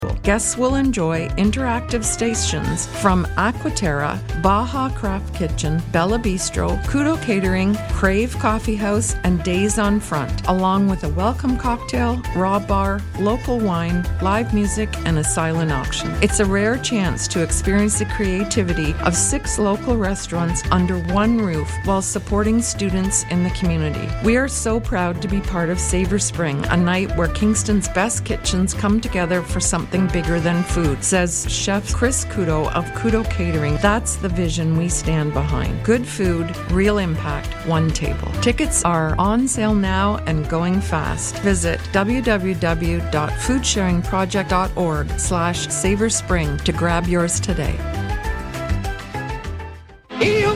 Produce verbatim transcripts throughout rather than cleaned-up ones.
Guests will enjoy interactive stations from Aquaterra, Baja Craft Kitchen, Bella Bistro, Kudo Catering, Crave Coffee House, and Days on Front, along with a welcome cocktail, raw bar, local wine, live music, and a silent auction. It's a rare chance to experience the creativity of six local restaurants under one roof while supporting students in the community. We are so proud to be part of Savor Spring, a night where Kingston's best kitchens come together for something bigger than food, says Chef Chris Kudo of Kudo Catering. That's the vision we stand behind. Good food, real impact, one table. Tickets are on sale now and going fast. Visit www.foodsharingproject.org slash savorspring to grab yours today. Ew.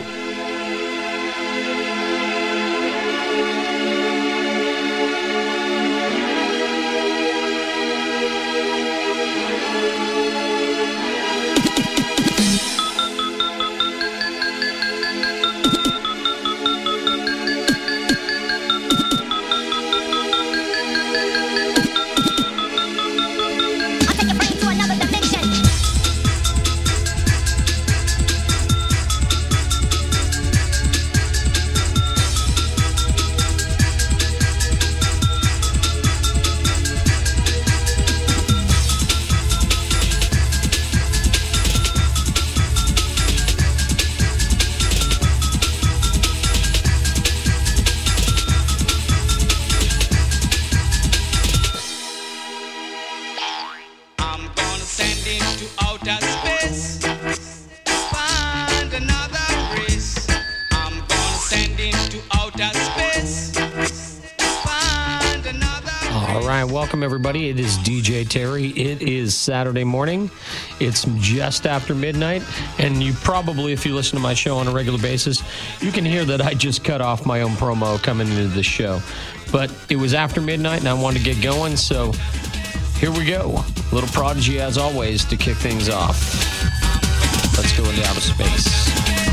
Welcome, everybody. It is D J Terry. It is Saturday morning. It's just after midnight, and you probably, if you listen to my show on a regular basis, you can hear that I just cut off my own promo coming into the show. But it was after midnight, and I wanted to get going, so here we go. Little Prodigy, as always, to kick things off. Let's go into outer space.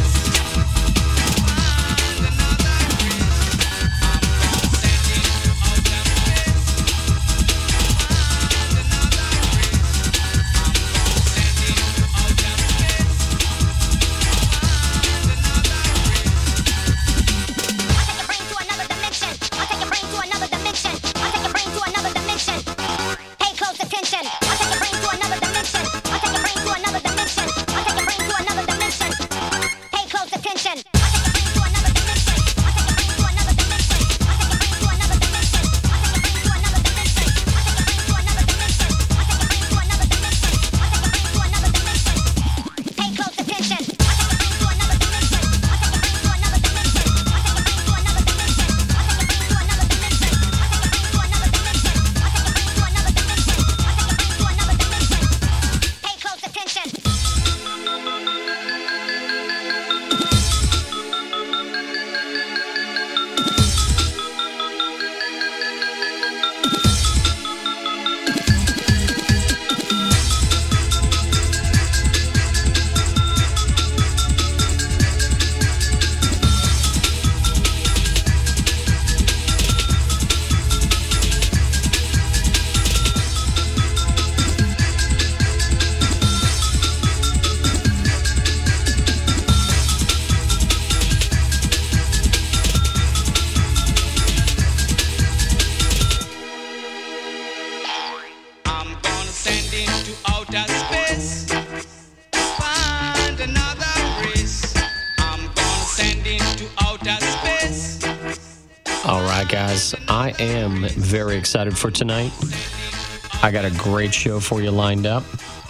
Guys, I am very excited for tonight. I got a great show for you lined up.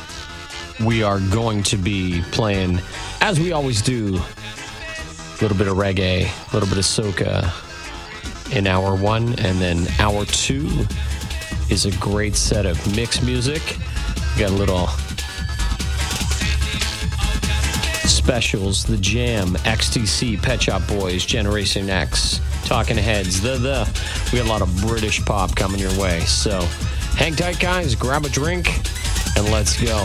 We are going to be playing, as we always do, a little bit of reggae, a little bit of soca in hour one, and then hour two is a great set of mixed music. We got a little specials, The Jam, X T C, Pet Shop Boys, Generation X, Talking Heads, the the. We got a lot of British pop coming your way. So hang tight, guys. Grab a drink and let's go.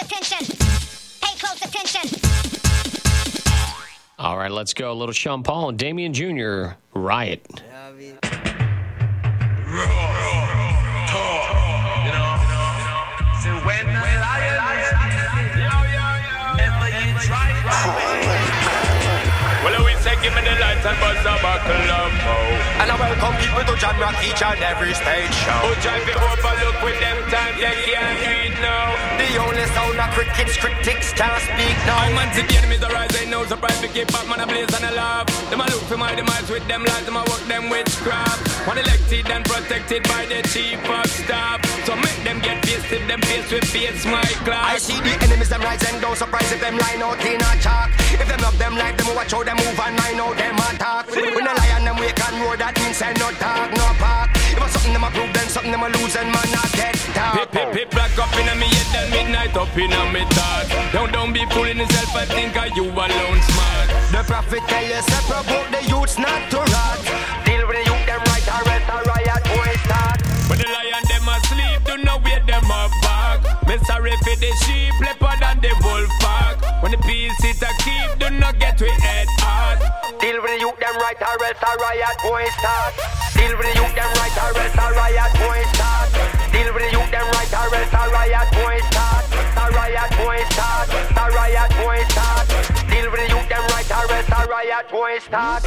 attention. Pay close attention. All right, let's go. A little Sean Paul and Damian Junior Riot. Well, we say give me the lights and buzz a buckle of oh. And I welcome people to Jam Rock each and every stage show. Who drive it overlook with them times they can't read now. The only sound of crickets, critics can't speak now. I'm man to the enemies arise, ain't no surprise to keep back man a blaze and a laugh. Them a look for my demise with them lies, them a work them witchcraft. One elected and protected by the chief of staff. So make them get faced if them face with face my class. I see the enemies them rise and don't surprise if them line out in a chalk. If them love them like them watch how them move and I know them attack. When the lion them wake and roar that means say no talk, no park. If it's something them a prove then something them a lose and man not get dark. Pip pip pip black up in a me head and midnight up in a me thought. Don't don't be fooling yourself and think are you alone smart. The prophet tell you say provoke the youths not to rot. Deal with the youth them right or else a riot boy start. When the lion them asleep do not wait them up back. Me sorry for the sheep leopard and the wolf pack. When the peace it a keep do not get we head hard. Deal with the youth them right or else a riot boy start. Deal with the youth them right or else a riot boy start. Deal with the youth them right or else a riot boy start. A riot boy start. A riot boy start. Deal with the youth them right or else a riot boy start.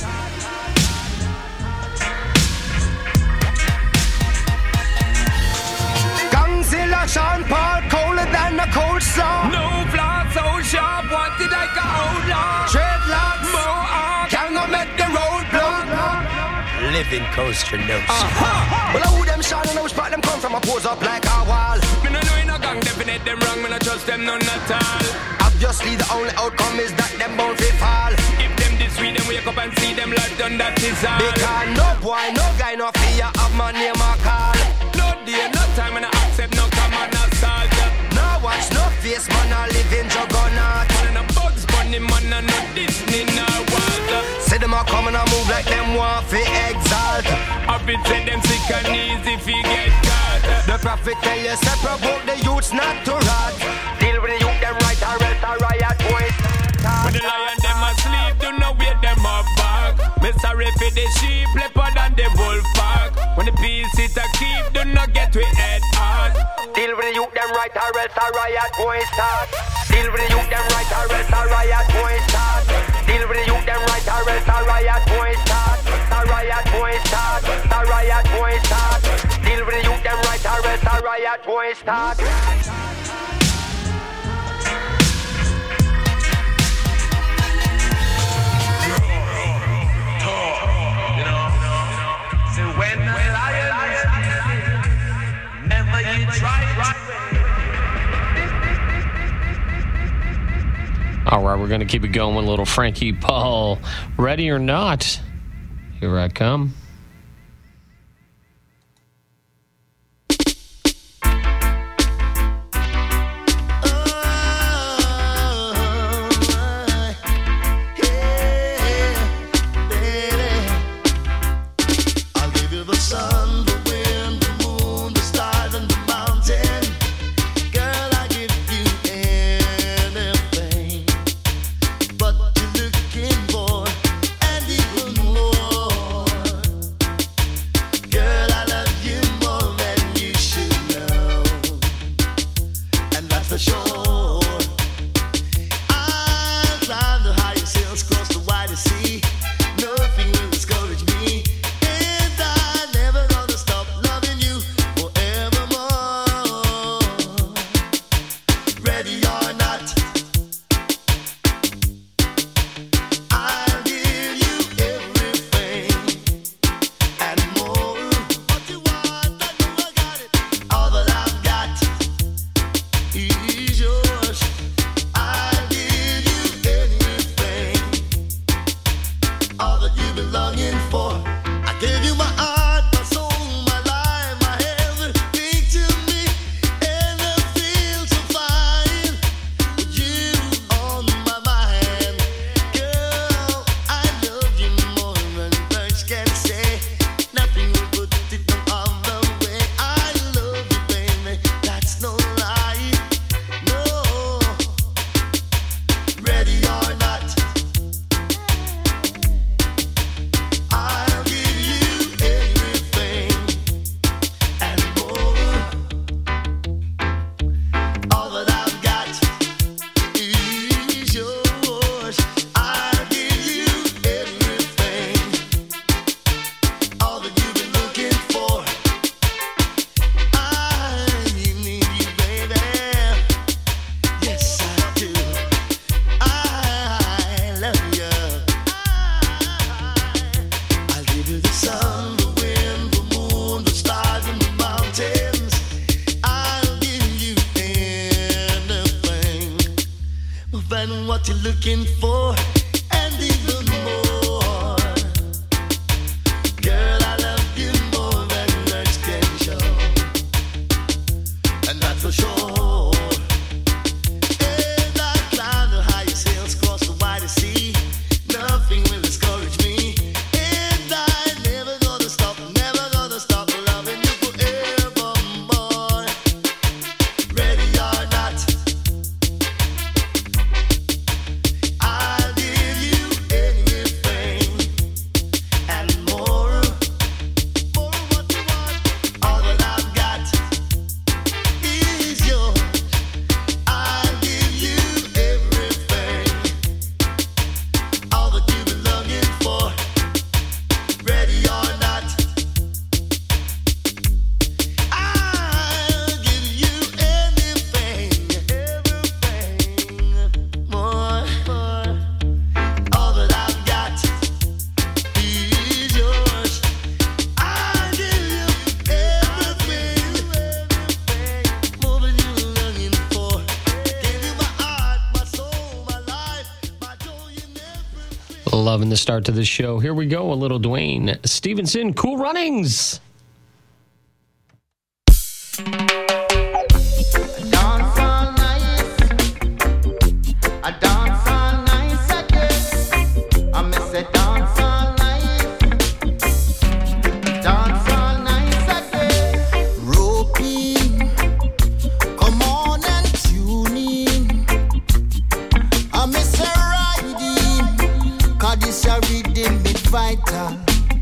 Gangzilla, Sean Paul, colder than a cold slaw. No flaw so sharp, wanted like a outlaw. Dreadlocks, mohawk, can't go make the road block. Living coaster notes. Uh-huh. Well, I who them Sean and I spot them come from a pose up like a wall. Me no know in a gang, definite them wrong, me no trust them none at all. Obviously the only outcome is that them bound to fall. If them this week, them wake up and see them like done, that is all. Because no boy, no guy, no fear of my name or call. No day, no time, and I accept no common assault. No watch, no face, man, I live in juggernaut. Man, a Bugs Bunny, man, and no Disney, no water. Say them a come and a move like them want fi exalt. Up it say them sick and easy fi get caught. The prophet tell you, say provoke the youths not to rot. Deal with the youth, them right or else a riot boys. When the lion them asleep, do not wait them up back. Me sorry for the sheep, leopard and the wolf pack. When the peace it a keep, do not get we head hard. Deal with the youth them right or else a riot boy start. Deal with the youth them right or else a riot boy start. Deal with the youth them right or else a riot boy start. A riot boy start. A riot boy start. Deal with the youth them right or else a riot boy start. All right, we're going to keep it going with a little Frankie Paul. Ready or not, here I come. find what you're looking for, and even more. Girl, I love you more than words can show, and that's for sure. And I climb the highest hills, cross the widest sea. Nothing will discourage me, and I never gonna stop, never gonna stop loving you forevermore. Ready or not, I'll give you anything and more. More what you want, all that I've got is yours. I'll give you everything, all that you've been longing for. Ready or not, I'll give you anything, everything, more, more. All that I've got is yours. I'll give you everything, everything, more than you were longing for. Give you my heart, my soul, my life, my joy in everything. Loving the start to this show. Here we go. A little Dwayne Stevenson, Cool Runnings. Dance all night, I dance all night again. I miss a dance all night, dance all night again. Roping, come on and tune in. I miss a riding, 'cause this a rhythm is vital.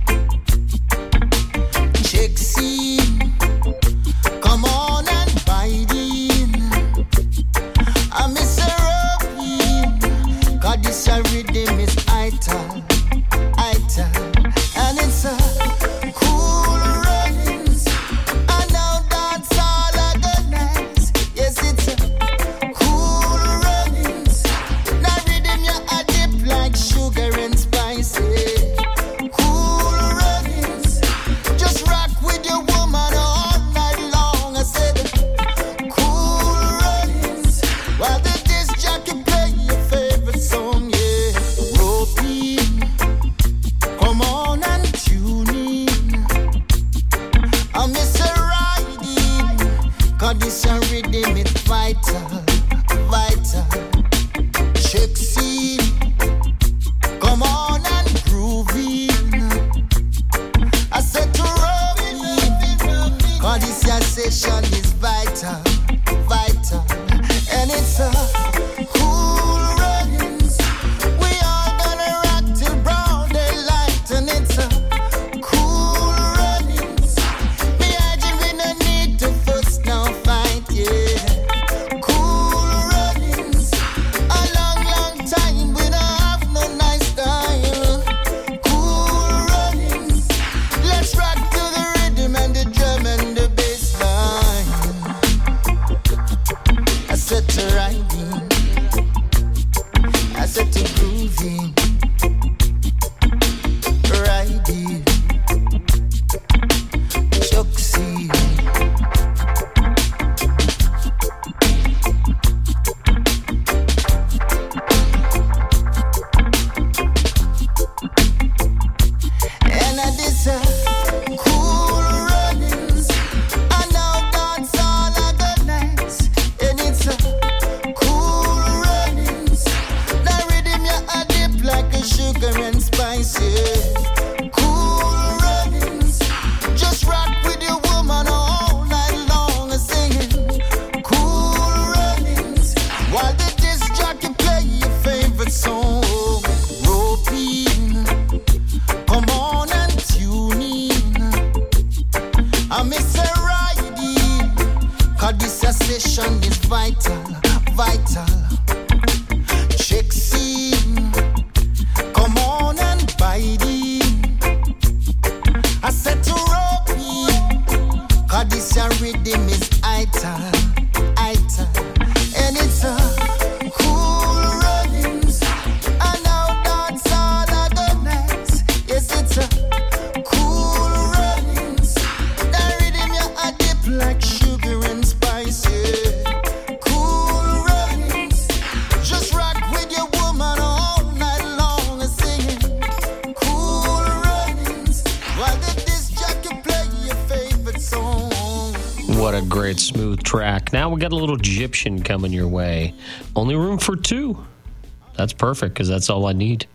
Check scene, come on and bite in. I miss a roping, 'cause this a rhythm is vital, vital. And it's a cool runnings. I know that's all I got nice. Yes, it's a cool runnings. Now rhythm you a dip like sugar and spices. Cool runnings. Just rock with your woman all night long. I said cool runnings. While the disc jockey play your favorite song, yeah. Roping, come on and tune in. I miss a riding, 'cause this a rhythm is vital, vital. Check scene, come on and groove in. I said to Robin, 'cause this your session is vital, vital. And it's a cool runnings. We all gonna rock till brown daylight. And it's a cool runnings. Imagine we no need to fuss, no fight, yeah. Cool runnings. A long, long time we don't have no nice time. Cool runnings. Let's rock to the rhythm and the drum and the bass line. I said to riding, I said to grooving, riding, Chucksy. And I did a cool runnings. I know that's all I got nice. And it's a cool runnings. Now rhythm you a dip like a sugar and spice, yeah. Cool runnings. Just rock with your woman all night long, singing cool runnings. While the disc jockey play your favorite song. Roping, come on and tune in. I miss a riding, 'cause this a session is vital, vital. Check scene, come on and bite in. I said to Robbie, 'cause this a rhythm is vital, vital. And it's a cool runnings. I know that's all I got nice. Yes, it's a cool runnings. That rhythm you a dip like sugar and spice, yeah. Cool runnings. great smooth track. Now we got a little Egyptian coming your way. Only room for two. That's perfect because that's all I need.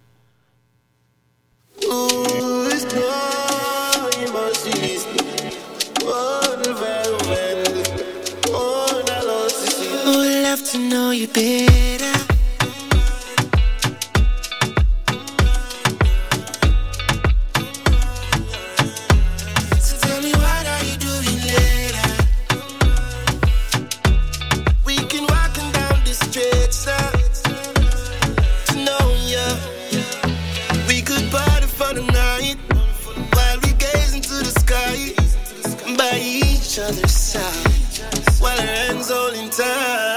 To know you better. So tell me, what are you doing later? We can walk down the streets now to know ya. We could party for the night while we gaze into the sky by each other's side while our hands holding tight.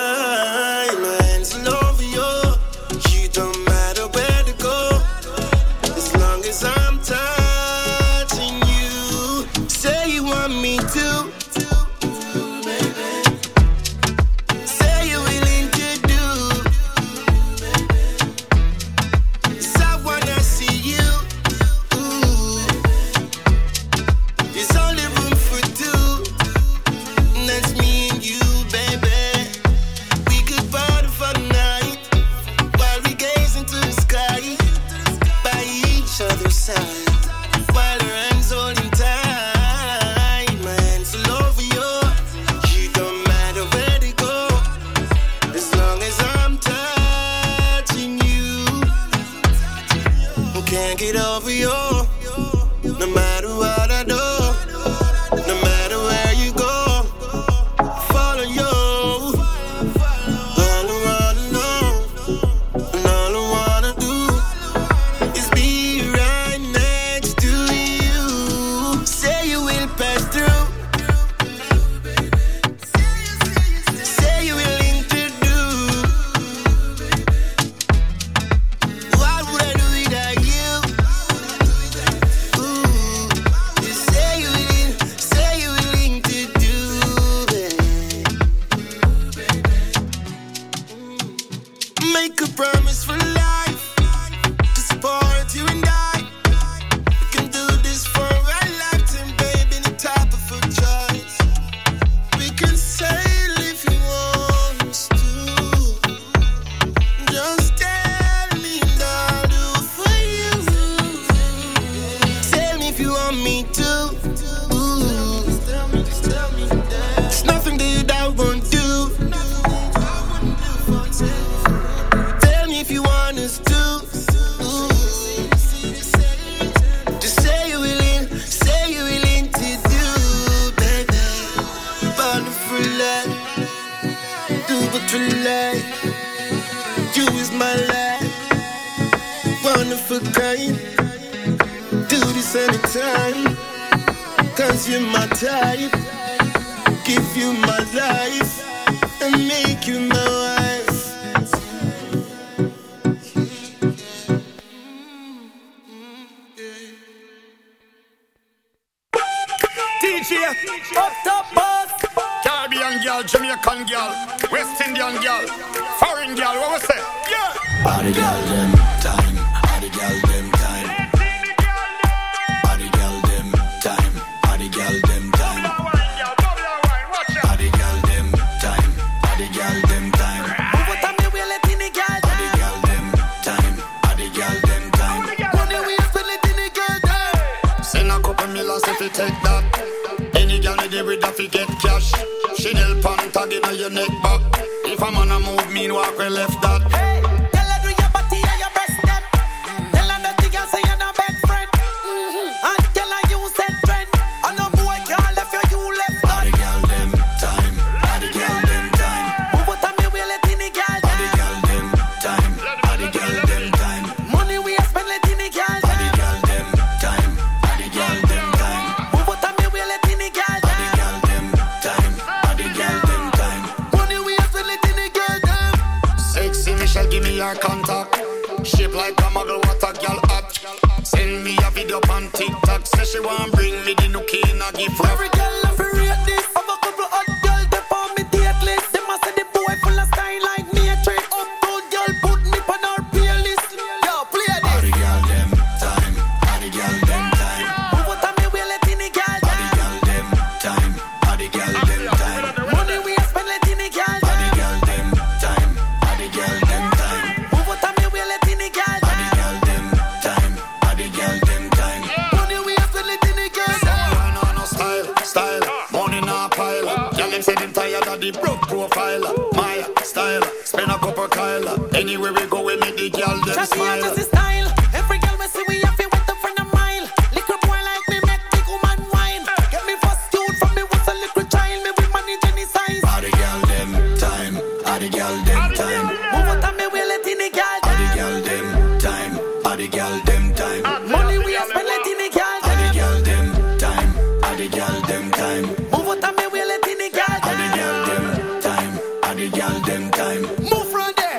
spend a couple Kyle. Anywhere we go, we make the girl them smile. Just the style. Every girl we see, we have to wait up for a mile. Liquor boy like me, make the woman wine. Get me first tune from me was a little child. Me we manage any size. All the girl them time, all the girl them time. Move out of me, we let in the girl. All the girl them time, all the girl them time. Money we have spent let in the girl. All the girl them time, all the girl them time. Move out of me, we let in the girl. All the girl them time, all the girl them time. Move from there.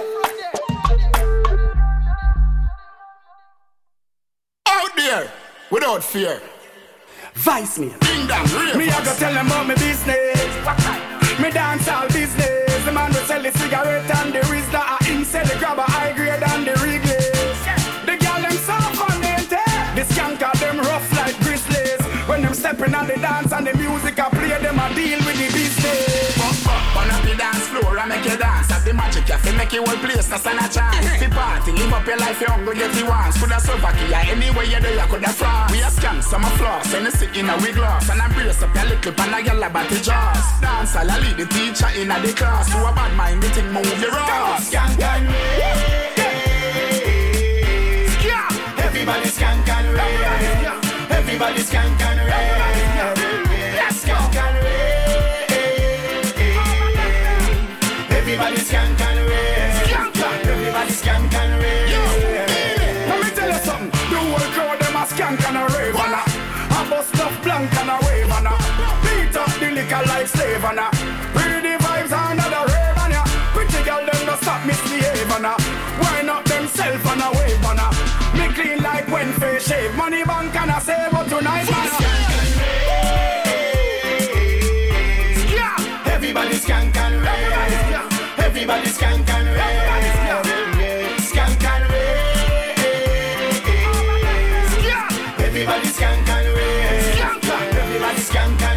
Out there, without fear. Vice me. Ding dong, real Me, I go tell them about my business. Me dance all business. The man will sell the cigarette and the Rizla. I him sell the grabber high grade and the Wrigley's. The girl them soft and they tear. The skank are them rough like grizzlies. When them stepping on the dance and the music I play, them I deal with the business. Up, up, on up the dance floor and make you dance. Have the magic, you fi make you whole place, no stand a chance. Fi party, live up your life, you hungry, get the ones. Coulda Slovakia, anywhere you do, you coulda France. We a scam, some a floss, and you sit in a wig glass. And I brace up your little pan, a gyal about the jaws. Dance, I'll lead the teacher in a the class. Who a bad mind, the thing move the ross. Skank and rave. Everybody skank and rave. Everybody skank and rave. Skank and rave. Everybody skank and rave. Everybody skank and rave. Let me tell you something. The whole crowd them a skank and a rave and a a bust up blank and a wave and a beat up the liquor like slave and a bring the vibes under the rave and a pretty girl them no stop misbehave and a wind up themself and a wave and a me clean like when face shave. Money bank and a save but tonight man a everybody skank and rave. Everybody skank and rave. Skank and rave. Everybody skank and rave. Everybody skank and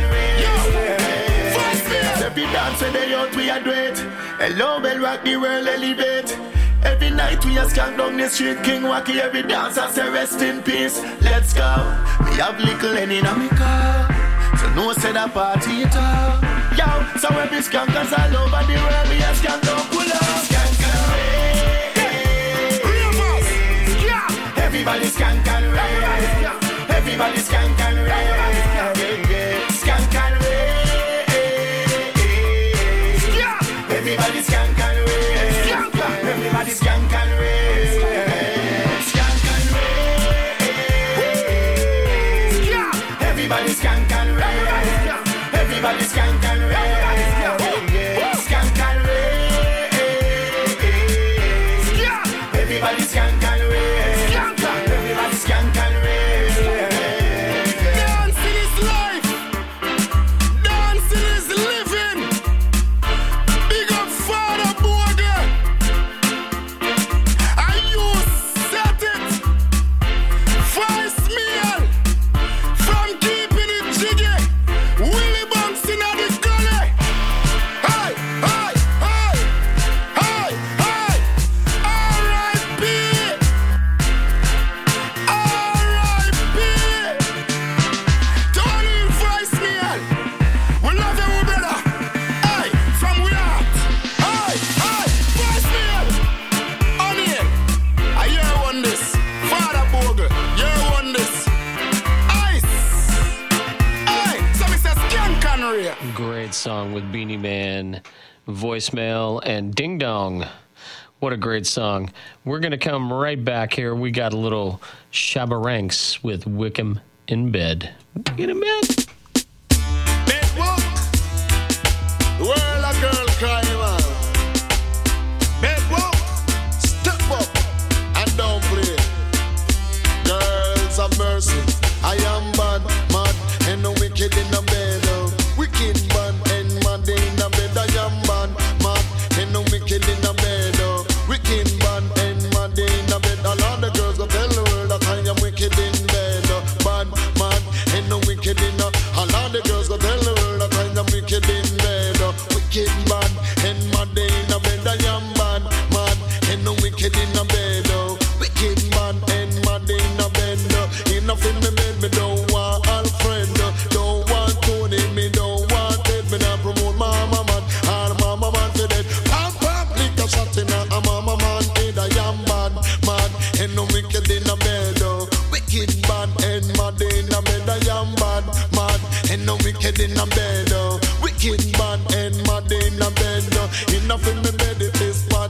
rave. Every dance a day out we a do it. Hello, bell rock the world elevate. Every night we a skank down the street, King Wacky. Every dance I say rest in peace. Let's go. We have little Lenny in my car, so no say that party it up. Yo, so every skankers all over the world, we a skank down pull up. Skank and rave. Everybody skank and rave. Everybody skank and rave. Skank and rave. Everybody skank and rave. Everybody skank and rave. Skank and rave. Everybody skank and rave. Everybody skank and rave. Skank and rave. Everybody skank and rave. Everybody skank and rave. Dancing is life. Dancing is living. Big up Father Bogle. And you set it. Vice meal. From keeping it jiggy. Willie Bunks in the gully. Hey, hey, hey, hey, hey. R I P. R I P. Tony Vice meal. We love you, brother. Hey, from we heart. Hey, hey, Vice meal. On here. I hear one this. Father Bogle. You one this. Ice. Hey, so me say skank and rave. Great song with Beanie Man, Voicemail, and Ding Dong. What a great song. We're going to come right back here. We got a little Shabba Ranks with Wickham in Bed. Get in bed. Bedbook, the world a girl crying man. Bedbook, step up and don't play. Girls of mercy, I am bad, mad, and no wicked in the bed. oh. Wicked man and mad in the bed. I am bad, mad, and no wicked in the bed. oh. Wicked man and mad in the bed. And all the girls go tell the world that I am wicked in bed. oh. Bad, mad, and no wicked in the. And all the girls go tell the world that I am wicked in bed. oh. Wicked man and mad in the bed. I am bad, mad, and no wicked in the bed. oh. Wicked man and mad in the bed. oh. Enough in the bed, me don't want all friend. oh. Don't want Tony, me don't want Ted. Me not promote mama man, all mama man for dead. Pam pam, lick a shot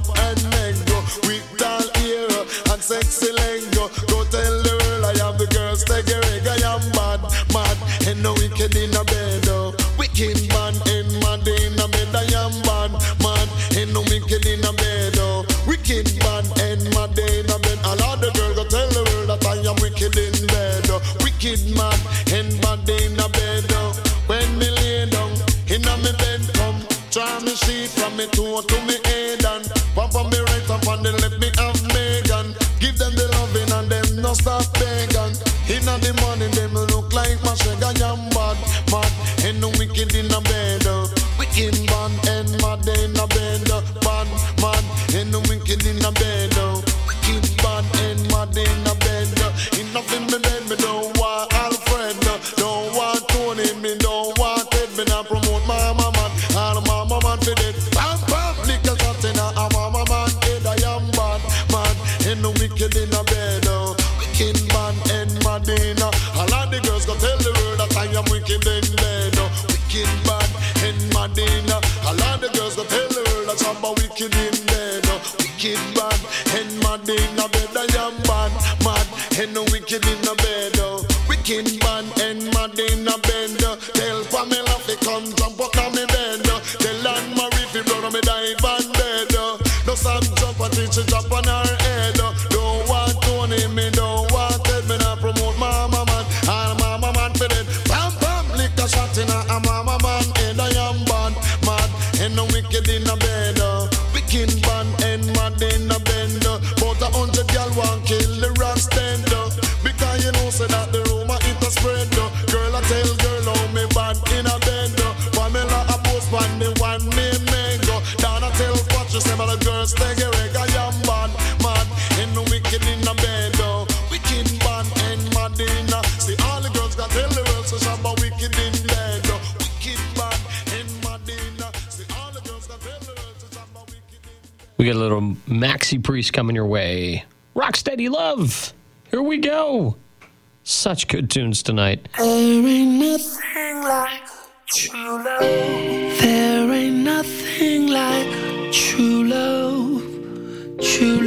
and mango. With tall hair and sexy lingo. Go tell the world I am the girl stagger. I am mad, mad, and no wicked in a bed. Oh. Wicked man and mad in a bed. I am mad, mad, and no wicked in a bed. Oh. Wicked man and mad in a bed. All of the girls go tell the world that I am wicked in bed. Oh. Wicked man and mad in a bed. Oh. When me lay down in a me bed, come try me sheet from me toe to me head and pump on me right up and then let me have Megan. Give them the loving and them no stop begging. Inna the morning them look like my sugar yam bad, mad and no wicked in a bed. Uh. Wicked man and mad in a bed, uh. Bad man and no wicked in a bed. Uh. Wicked man and mad in a bed. Uh. Enough in me bed, me don't want Alfred, uh. Don't want Tony, me don't want Ted. Me not promote mama man, all mama man for dead. Bam bam, liquor shot in a mama man head. I am bad, mad and no wicked in a bed. Uh. Wicked man and Madina. All of the girls go tell the world that I am wicked in bed. Oh. Wicked man and Madina. All of the girls go tell the world that I'm a wicked in bed. Oh. Wicked man and Madina. Bed I am bad, mad and no wicked in the bed. Oh. Wicked man and Madina bed. Oh. Tell Pamela to come jump up on me bed. Oh. Tell Anne Marie if you brother me dive on bed. Oh. No sun jump until she jump on her head. Oh. Don't want Tony, me don't want Ted. Me not promote mama man, and mama man for dead. Bam bam, liquor shot in a mama man head. I am bad, mad, and no wicked in a bed. Uh. Wicked man and mad in a bed. Uh. About a hundred gal want kill the rock stand. Uh. Because you know say that the rumor it a spread. Uh. Girl I tell girl how me bad in a bed. Uh. Pamela a post one the one name Mango. Down I tell what you say about the girls take a reg. I am bad, mad, and no wicked in a bed. Uh. Wicked man and Madina. See all the girls got tell the world so shabba wicked in bed. Uh. Wicked man and Madina. See all the girls got tell the world so shabba wicked in bed. We got a little Maxi Priest coming your way. Rocksteady Love. Here we go. Such good tunes tonight. There ain't nothing like true love. There ain't nothing like true love. True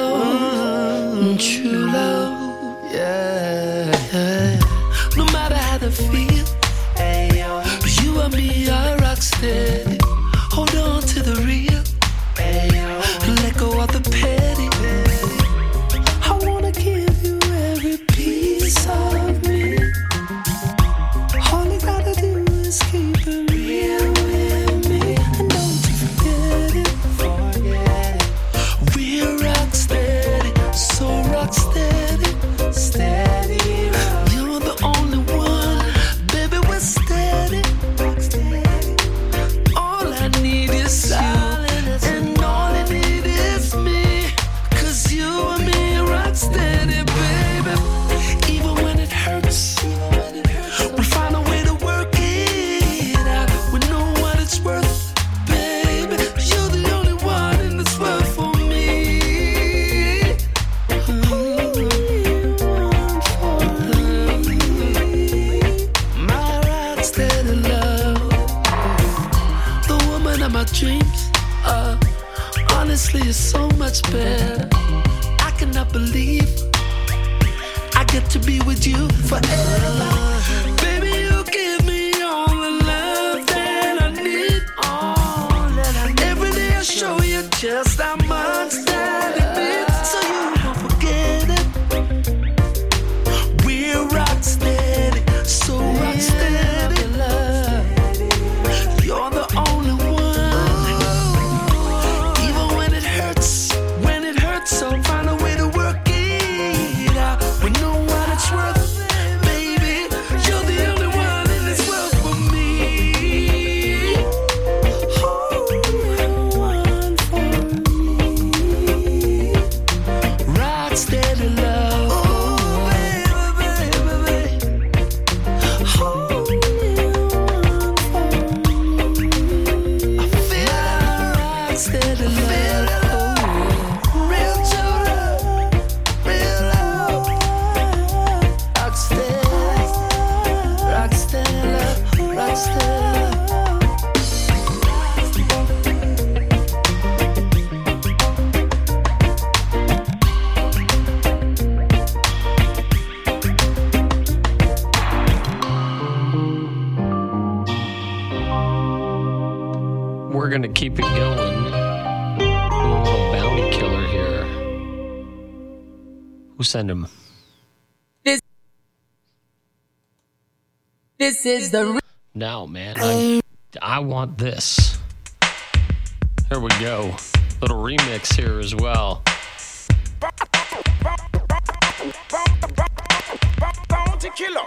love. True love. Yeah. Yeah. No matter how they feel, but you and me are rock steady. Hold on to the real. Let go of the petty. I wanna give you every piece of me. All you gotta do is keep it real with me. And don't you forget it. Forget it. We're rock steady, so rock steady, steady. You're the only one, baby. We're steady. All I need is you. And all I need is me. Cause you and me rock steady, baby. Even when it hurts, we find a way to work it out. We know what it's worth, baby. You're the only one in this world for me. My rock steady love, the woman of my dreams. Uh, honestly, it's so much better. I cannot believe I get to be with you forever. Baby, you give me all the love that I need. All that I need. Every day I show you just how much that it means. So you won't forget it. We're rock steady, so rock steady. You're the only one. Even when it hurts, when it hurts, so find a way to work it out. We know what it's worth, baby. You're the only one in this world for me. Only one for me. keep it going. A little bounty killer here. Who sent him? This, this is the... Re- now, man, I, I want this. Here we go. Little remix here as well. Bounty killer.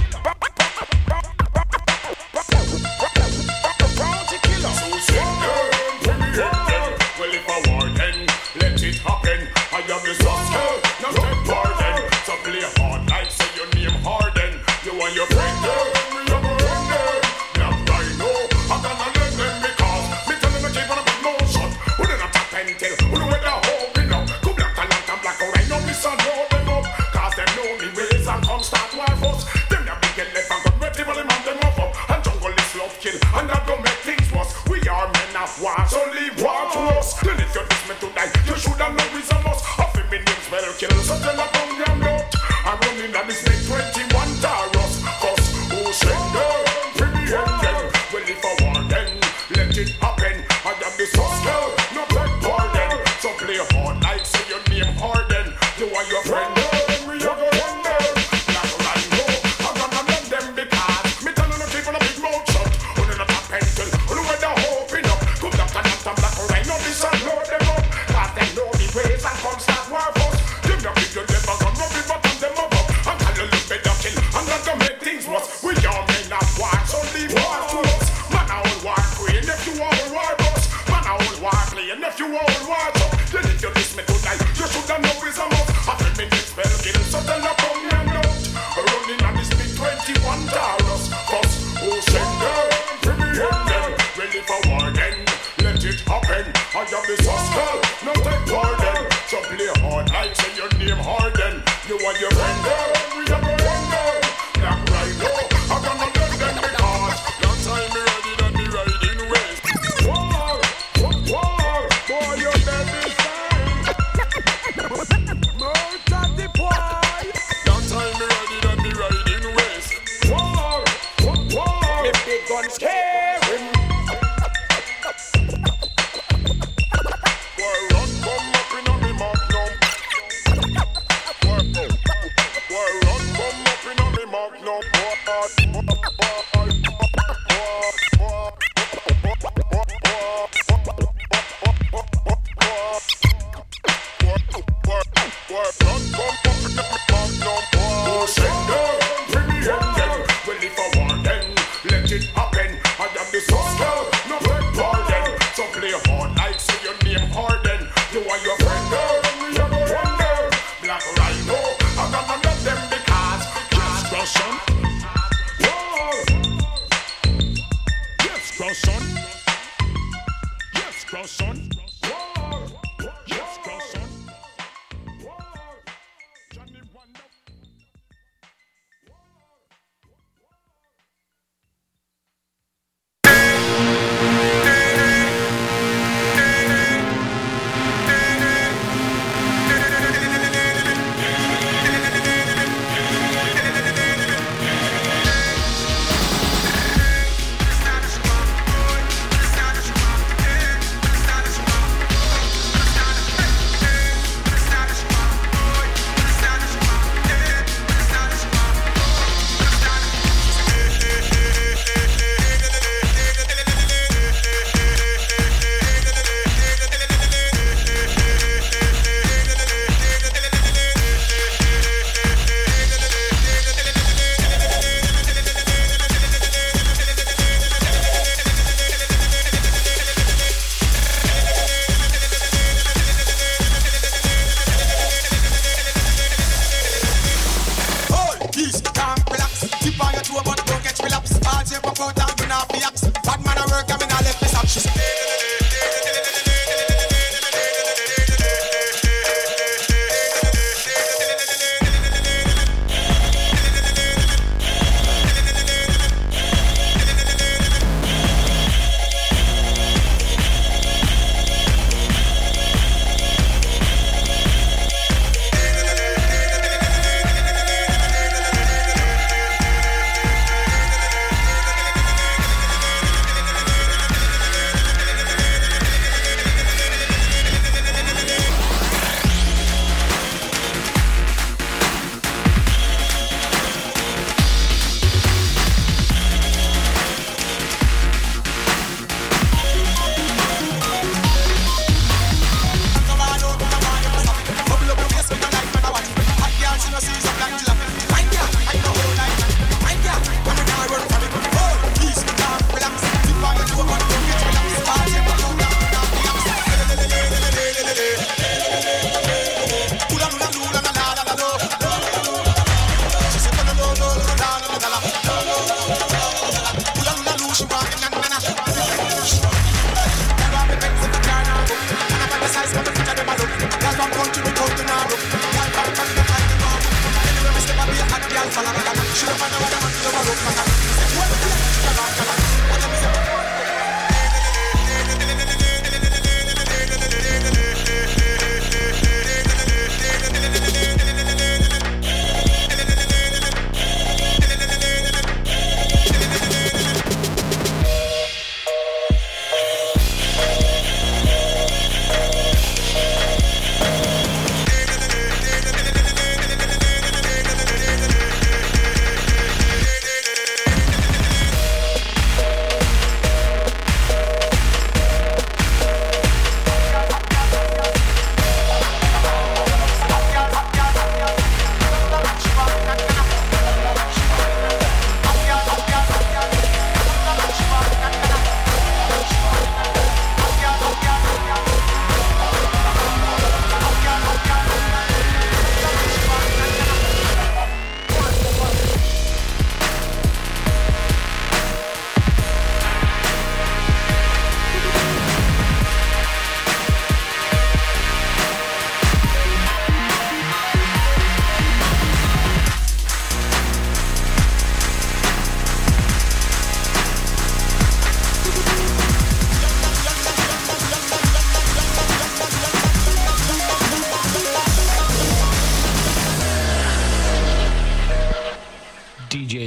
Bounty killer. So well, if I war, then let it happen. I am the suspect, not take pardon. So play hard like say your name Harden. You and your friend, we are going there. Now I know I'm gonna let them because me telling the keep on a big motion. Who did not tap and tell? Who with the hope, you know? Go black and black and black, or I know me son, know them up. Cause them know me ways and come start war us. Them that big and left and got ready for them and them up up. And jungle is love kill, and that don't make things worse. We are men of war, so leave war to us. Then if you diss me tonight, you should have no reason us. Half a million spell kill, so tell a bone them not. I'm running on this next twenty-one Taurus. Cause who said them? Free me and them. Well if I war then, let it happen. I am the suspect, no take pardon. So play hard like say your name Harden. You are your friend, we are going there. Like I know, I'm gonna let them because me telling them keep on a big mouth shut. Who did not tap and tell? Who know where the hoping up? Come down and down black or I know this and know them up. Cause they know the ways and come start war for us. Them that big you never gonna rub it but on them up up. And call you look better kill. And not to make things worse. We are men of war, so leave war to us. Man I will war queen if you all war boss. Man I will war playing if you all war top. Then if you diss me tonight, you should have no reason up. After me next spell kill, so tell a come and out. Running on this big twenty-one Taurus. Cause who send them? Free me and them. Ready for war then, let it happen. I am the suspect, no take pardon. So play hard like say your name Harden. You and your friend there, we are going there. Black Rhino, I'm gonna let them because long time me ready than me riding west. War, war, boy your baby's fine. Murder the boy. Long time me ready than me riding west. War, war, me big guns scare him. War,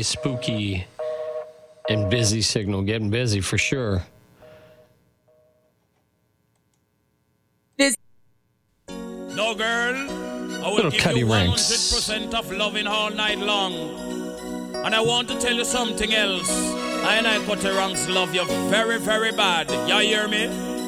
very spooky and busy signal. Getting busy for sure. This. No, girl. I will Little give Cuddy you one hundred Ranks. percent of loving all night long. And I want to tell you something else. I and I Cuddy Ranks love you very, very bad. You hear me?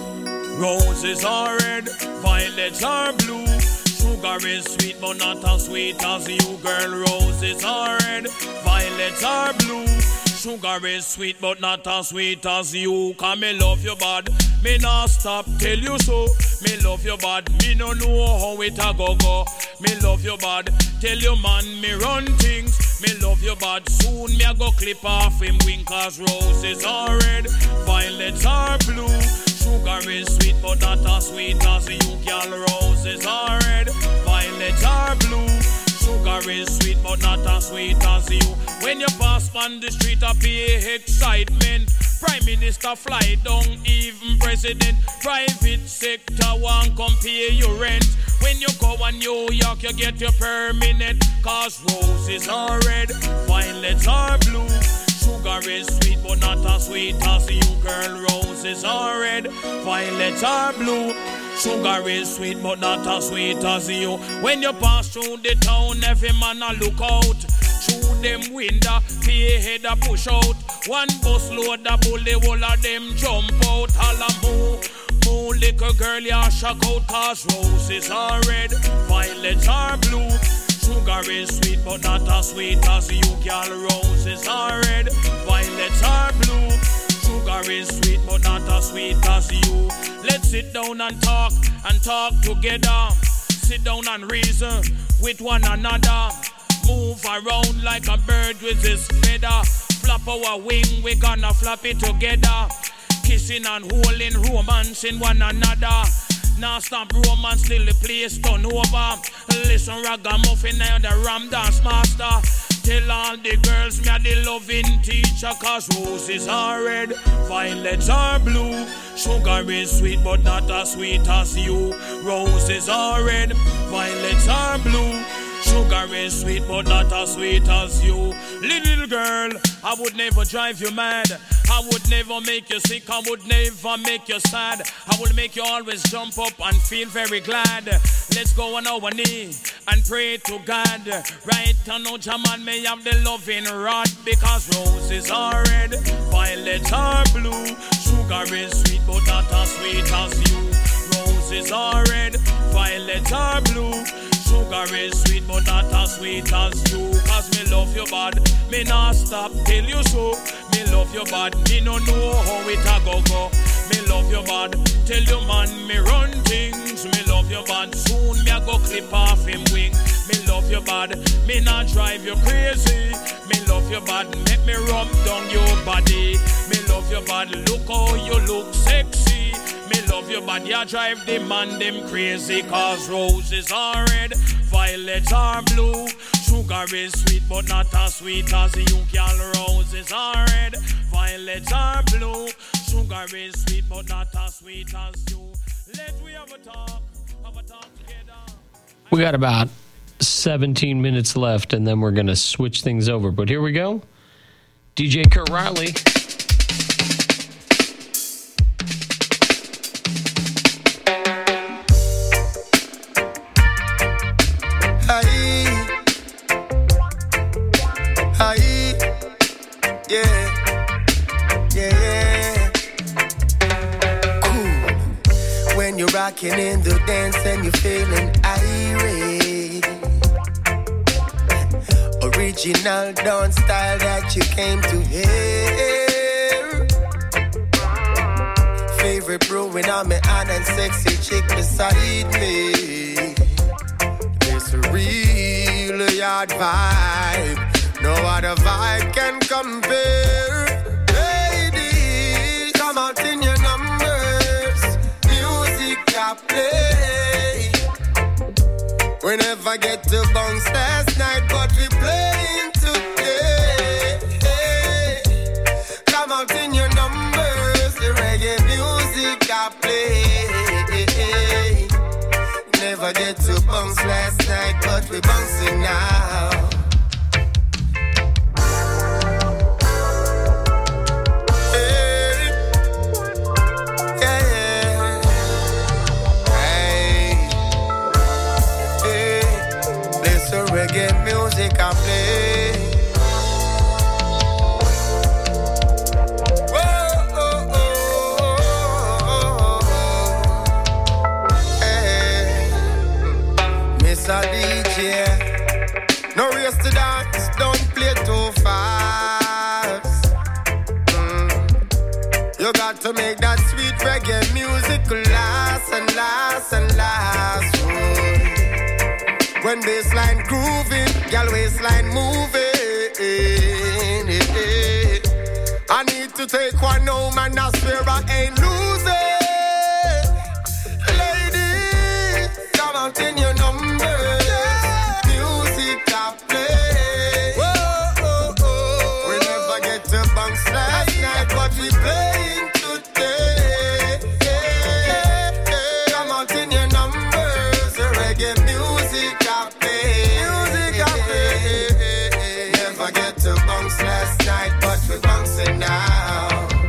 Roses are red, violets are blue. Sugar is sweet, but not as sweet as you, girl. Roses are red, violets are blue. Sugar is sweet, but not as sweet as you. Cause me love you bad, me not stop tell you so. Me love you bad, me no know how it a go go. Me love you bad, tell you man me run things. Me love you bad, soon me a go clip off him wing. Cause roses are red, violets are blue. Sugar is sweet, but not as sweet as you, girl. Roses are red, violets are blue. Sugar is sweet, but not as sweet as you. When you pass on the street, I pay excitement. Prime Minister fly down, even President. Private sector won't come pay your rent. When you go on New York, you get your permanent. Cause roses are red, violets are blue. Sugar is sweet, but not as sweet as you, girl. Roses are red, violets are blue. Sugar is sweet, but not as sweet as you. When you pass through the town, every man a look out. Through them window, pay head a push out. One bus load a bully, all of them jump out. Holla moo, moo, little girl, ya shock out. Cause roses are red, violets are blue. Sugar is sweet, but not as sweet as you, girl. Roses are red, violets are blue. Sugar is sweet, but not as sweet as you. Let's sit down and talk, and talk together. Sit down and reason with one another. Move around like a bird with his feather. Flap our wing, we gonna flap it together. Kissing and holding, romancing one another. Now stop romance till the place turn over. Listen ragamuffin and the ram dance master. Tell all the girls me a the loving teacher. Cause roses are red, violets are blue. Sugar is sweet, but not as sweet as you. Roses are red, violets are blue. Sugar is sweet, but not as sweet as you. Little girl, I would never drive you mad. I would never make you sick, I would never make you sad. I will make you always jump up and feel very glad. Let's go on our knee and pray to God. Right now, Jaman may have the loving rod. Because roses are red, violets are blue. Sugar is sweet, but not as sweet as you. Roses are red, violets are blue. Sugar is sweet, but not as sweet as you. Cause me love you bad, me not stop tell you so. Me love you bad, me no know how it a go go. Me love you bad, tell you man me run things. Me love you bad, soon me a go clip off him wing. Me love you bad, me not drive you crazy. Me love you bad, make me rub down your body. Me love you bad, look how you look sexy. Me love you bad, you drive the man them crazy. Cause roses are red, violets are blue. Sugar is sweet, but not as sweet as you, girl. Roses are red, violets are blue. Sugar is sweet, but not as sweet as you. Let we have a talk, have a talk together. We got about seventeen minutes left, and then we're going to switch things over. But here we go. D J Kurt Riley. Hi, yeah, yeah, cool. When you're rocking in the dance and you're feeling irate, original dance style that you came to hear. Favorite brewing on me hand and sexy chick beside me. It's a real yard vibe. No other vibe can compare. Ladies, come out in your numbers. Music I play. We never get to bounce last night, but we playing today. Come out in your numbers. The reggae music I play. Never get to bounce last night, but we bouncing now. music I play. Whoa, oh, oh, oh, oh. Hey, Mister D J, no race to dance, don't play too fast. Mm. You got to make that sweet reggae music last and last and last. Ooh. When bassline grooving, gal waistline moving. I need to take one home and I swear I ain't losing. Ladies, come out in your numbers. Music I play. Whoa, oh, oh. We never get to bounce last night, but we playing today. Come out in your numbers. Reggae music I play. Music I play. Never get to bounce last night, but we bouncing now.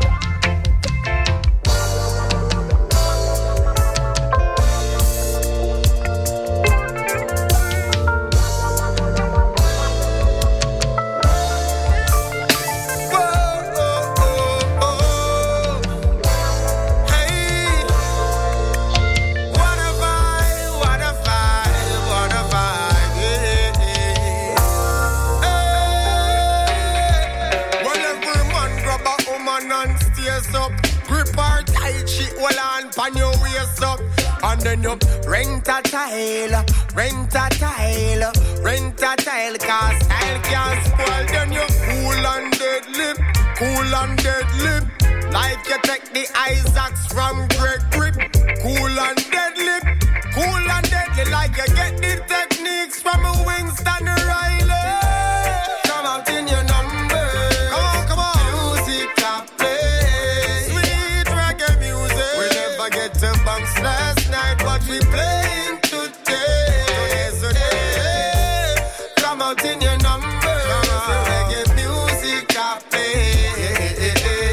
On your waist up, and then you rent a tile, rent a tile, rent a tile, cause style can't spoil. Then you cool and dead lip, cool and dead lip, like you take the Isaacs from Greg Grip. Cool and dead lip, cool and deadly, like you get the techniques from a Winston Riley. Come out in your number, come on, come on. Music I play, sweet reggae music. We never get to bounce last night, but we playing today. Today, come out in your number, reggae music I play.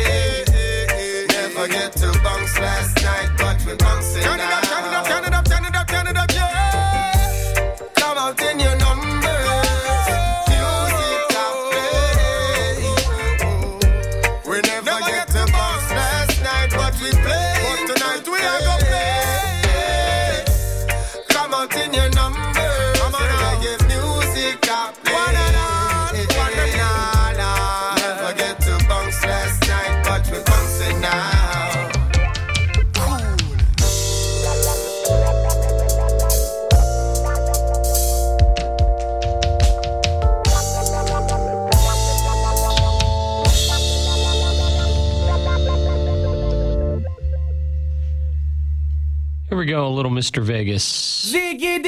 Never get to bounce last night, but we bouncing now. Turn it up, turn it up, turn it up, turn it up, yeah. Come out in your number, music I play. We never, never get, get to bounce last night, but we play. But tonight we are gonna play. Come out in your number, come on, reggae music I play. One and all, one and all. Never get to bounce last night, but we bouncing now. Here we go, a little Mister Vegas. Ziggy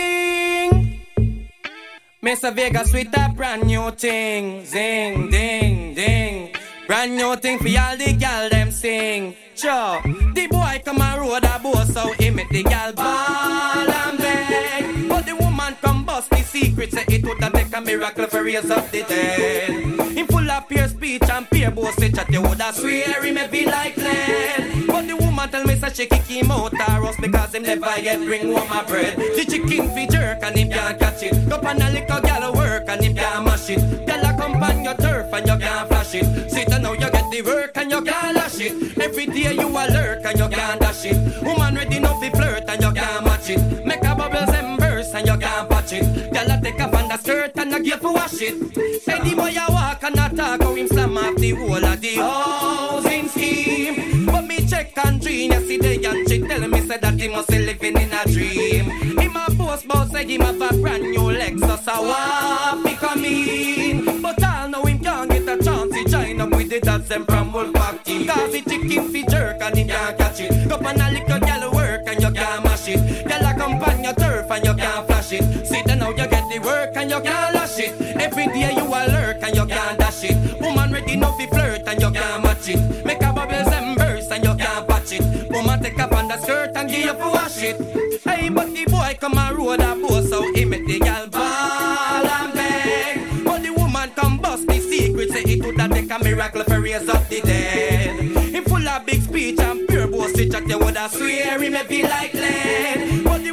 ding, Mister Vegas with a brand new thing. Zing, ding, ding. Brand new thing for all the gal them sing. Sure, the boy come and road a boss, so he make the gal ball and beg. But the woman come bust the secret, say it would have take a miracle for raise up the dead. Him full of pure speech and pure boast, say chat you would have swear he may be like lead. But the woman tell me say she kick him out or us because him never yet bring home my bread. The chicken fi jerk and him can't catch it. Go pan a little gal work and him can't mash it. Gal a come pan your turf and you can't flash it. Sit and now you get the work and you can't lash it. Every day you a lurk and you can't dash it. Woman ready now fi flirt and you can't match it. Make a bubbles and burst and you can't patch it. Gal a take off on the skirt and you give to wash it. Say the boy a walk and a talk how him slam off the whole of the housing scheme. But me check and dream yesterday and she tell me say that he must be living in a dream. Him a post bout say him have a brand new Lexus a walk he come in. But all know him can't get a chance to join up with the dads them from Wolfpack team. Cause the chicken fi jerk and him can't catch it. Go on a little gal work and you can't mash it. Gal a come pan your turf and you can't flash it. Sit down now you get the work and you can't lash it. Every day you a lurk and you can't dash it. Woman ready now fi flirt and you can't match it. Make a bubbles and burst and you can't patch it. Woman take up on the skirt and give you for wash it. Hey, but the boy come and road a boss, so he make the gal ball and beg. But the woman come bust the secret, say it would have take a miracle for raise up the dead. Him full of big speech and pure boast, chat you would have swear he may be like lead. But the woman tell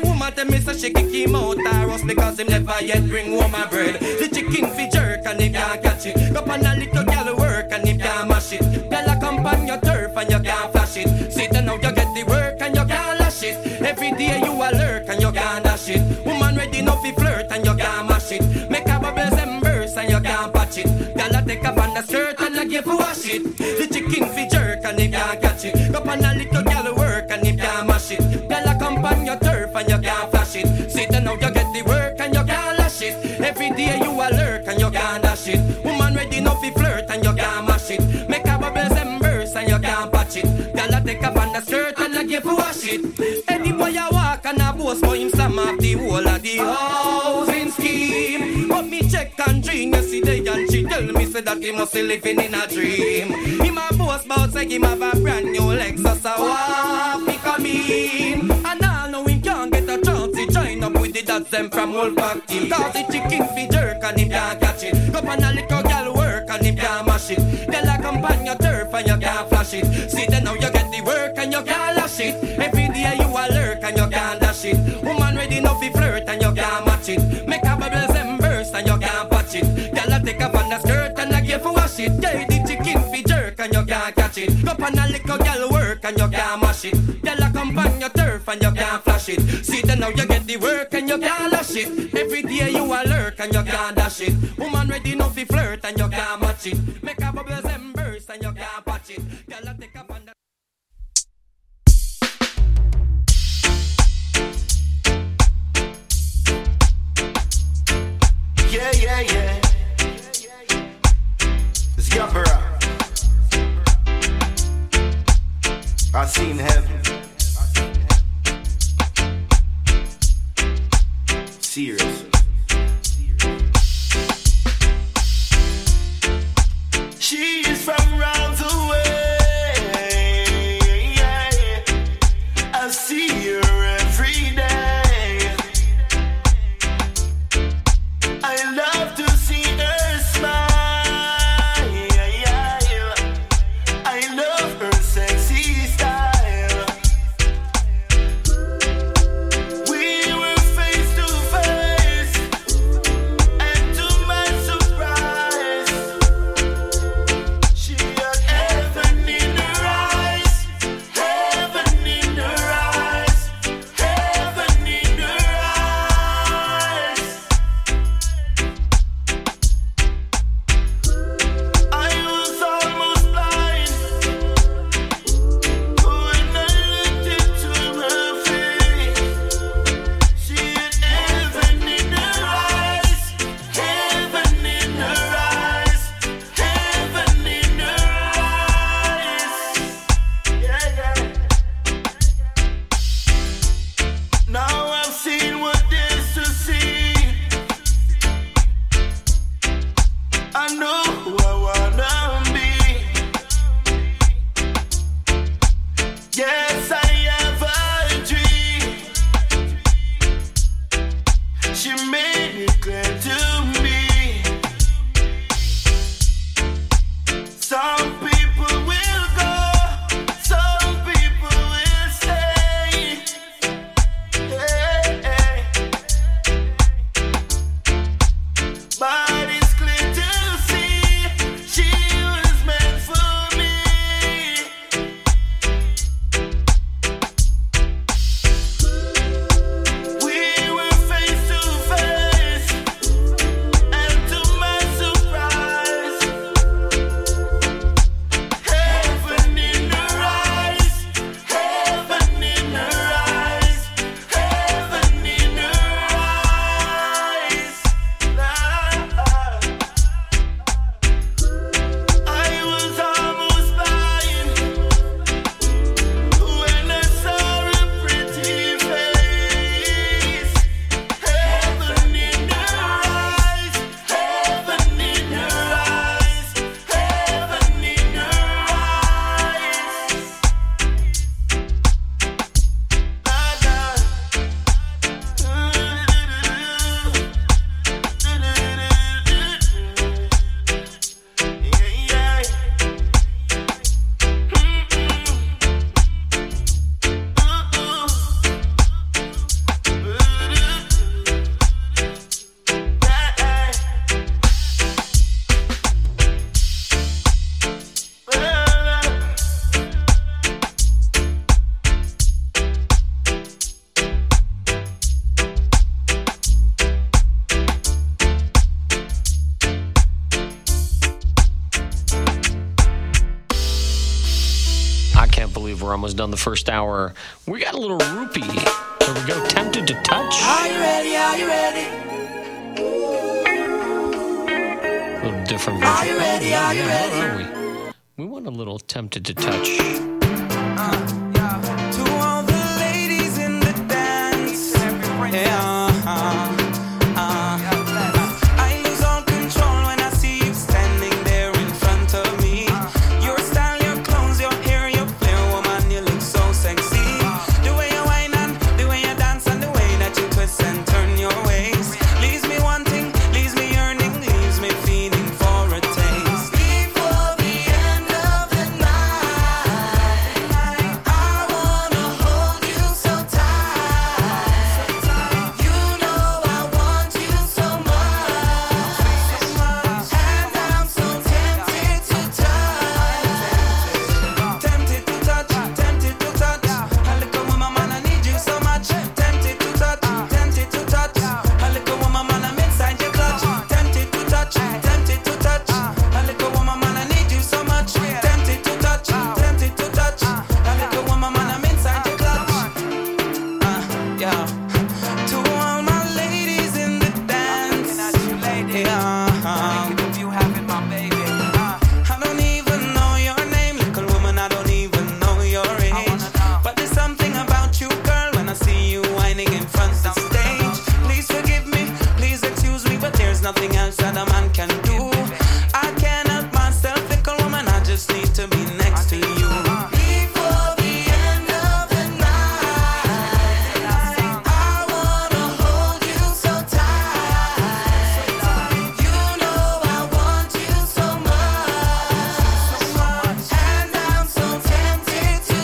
them miss a she kick him out a roast because him never yet bring home a bread. The chicken fi jerk and him can't catch it. Go on a little gal work and him can't mash it. Gal a come on your turf and you can't flash it. See then now you get the work and you can't lash it. Every day you a lurk and you can't dash it. Woman ready enough fi flirt and you can't mash it. Make a bubbles and burst and you can't patch it. Gal a take up on the skirt and a give wash it. The chicken fi jerk and him can't catch it. Go on a little gal work and him can't mash it. Gal a come on your turf and you can't flash it. See then now you get the work and you can't lash it. Every day you a lurk and you can't dash it. Woman ready enough fi flirt and you can't mash it. Make a bubbles and burst and you can't patch it. Gal a take up on the skirt and a give wash it. Any boy a walk and a boast for him slam off the whole of the housing scheme. But me check and dream, you see the and she tell me say that he must be living in a dream. Him a boast bout say him have a brand new Lexus a walk he come in. And all know him can't get a chance to join up with the dads them from Wolfpack team. Cause the chicken fi jerk and him can't catch it. Go on a little gal work and him can't mash it. Tell a come on your turf and you can't flash it. See then now you get the work and you can't lash it. Every day you a lurk and you can't dash it. Woman ready enough fi flirt and you can't match it. Make a bubbles and burst and you can't patch it. Gal a take up on the skirt and a give wash it. Yeah, the chicken fi jerk and you can't catch it. Go on a little gal work and you can't mash it. Gal a come on your turf and you can't flash it. See then now you get the work and you can't lash it. Every day you a lurk and you can't dash it. Woman ready enough fi flirt and you can't match it. Make a bubbles and burst and you can't patch it. Gal a take up on the Yeah, yeah, yeah. It's Yuppera. I seen heaven. Serious. She is from round the way. I see her every day. I love to see her smile. I love her sexy style. We were face to face, and to my surprise, she had heaven in her eyes, heaven in her eyes, heaven in her eyes. I was almost blind when I looked into her face. She had heaven in her eyes, heaven in her eyes, heaven in her eyes. Yeah, yeah. Now I've seen what there's to see. I know who I wanna be. Yes, I have a dream. She made it clear to me. Some people will go, some people will stay. Hey, hey. But it's clear to see she was meant for me. We were face to face, five. We're almost done the first hour. We got a little rupee. Here we go. Tempted to Touch. Are you ready? Are you ready? A little different version. Are you ready? Are you ready? Where are we? We want a little Tempted to Touch. Uh, yeah. To all the ladies in the dance. Yeah. Uh, uh, I lose all control when I see you standing there in front of me. Your style, your clothes, your hair, your flair, woman, you look so sexy. The way you whine and the way you dance and the way that you twist and turn your waist leaves me wanting, leaves me yearning, leaves me feeling for a taste. Before the end of the night, I wanna hold you so tight. You know I want you so much, and I'm so tempted to touch. Tempted to touch, tempted to touch. A little woman, man, I need you so much. Tempted to touch, tempted to touch. A little woman, man, I'm inside your clutch. Tempted to touch, tempted to touch. A little woman, man, I need you so much. Tempted to touch, tempted to touch. A little woman, man, I'm inside your clutch. Uh, yeah. To all my ladies in the dance. Yeah. I don't even know your name, little woman. I don't even know your age. But there's something about you, girl, when I see you whining in front of the stage. Please forgive me, please excuse me, but there's nothing else that a man can do. I can't help myself, little woman. I just need to be next to you. Before the end of the night, I wanna hold you so tight. You know I want you so much, and I'm so tempted to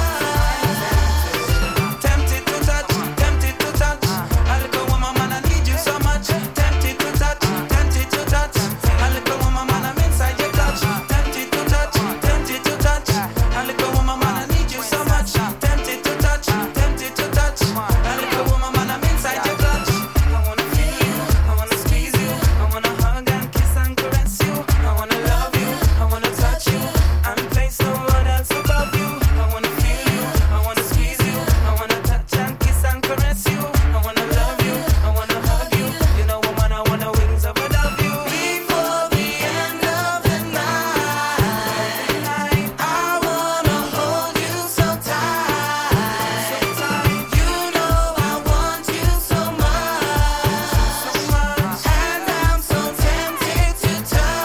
touch. Tempted to touch, tempted to touch. A little woman, man, I need you so much. Tempted to touch, tempted to touch. A little woman, man, I'm inside your clutch. Tempted to touch, tempted to touch. A little woman, man, I need you so much. Tempted to touch, tempted to touch. A little woman, man, I'm inside your clutch. I wanna feel you, I wanna squeeze you, I wanna hug and kiss and caress you. I wanna love you, I wanna touch you, and place no one else above you. I wanna feel you, I wanna squeeze you, I wanna touch and kiss and caress you. I wanna love you, I wanna hug you. You know, woman, I wanna wings up above you. Before the end of the night, I wanna hold you so tight. You know I want you so much, and I'm so tempted to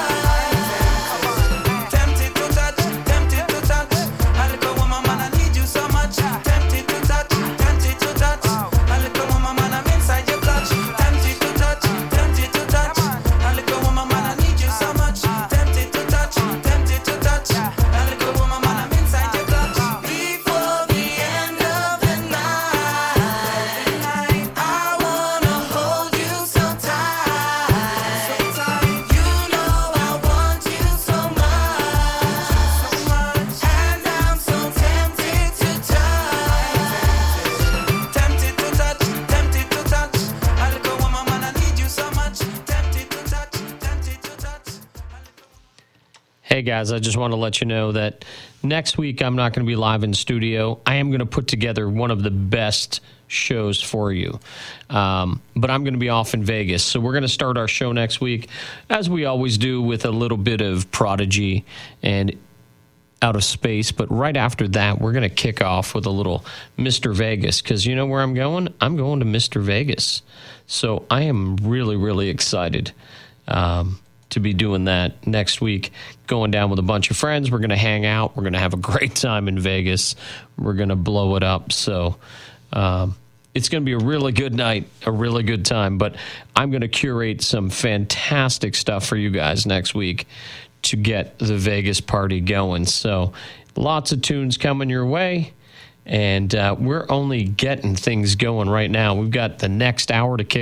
touch. Tempted to touch, tempted to touch. A little woman, man, I need you so much. Tempted to touch, tempted to touch. A little woman, man, I'm inside your clutch. Tempted to touch, tempted to touch. A little woman, man, I need you so much. Tempted to touch, tempted to touch. A little woman, man, I'm inside your clutch. Before the end of the night, I wanna hold you so tight. You know I want you so much, and I'm so tempted to touch. Tempted to touch, tempted to touch. A little woman, man, I need you so much. Tempted to touch, tempted to touch. Hey guys, I just want to let you know that next week I'm not going to be live in studio. I am going to put together one of the best shows for you. Um, but I'm going to be off in Vegas. So we're going to start our show next week, as we always do, with a little bit of Prodigy and Out of Space. But right after that, we're going to kick off with a little Mister Vegas, because you know where I'm going? I'm going to Mister Vegas. So I am really, really excited um, to be doing that next week, going down with a bunch of friends. We're going to hang out. We're going to have a great time in Vegas. We're going to blow it up. So um, it's going to be a really good night, a really good time. But I'm going to curate some fantastic stuff for you guys next week to get the Vegas party going. So lots of tunes coming your way. And uh, we're only getting things going right now. We've got the next hour to kick